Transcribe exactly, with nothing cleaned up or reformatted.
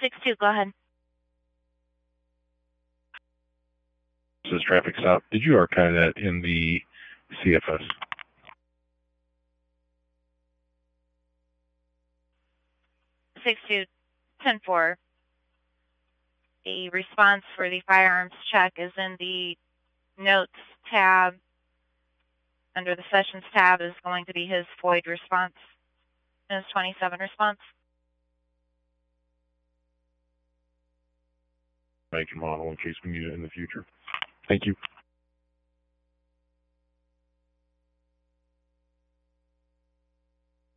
six two, go ahead. This is traffic stop. Did you archive that in the C F S? six two, ten four. The response for the firearms check is in the notes tab. Under the sessions tab is going to be his FOID response, his twenty-seven response. Make your model in case we need it in the future. Thank you.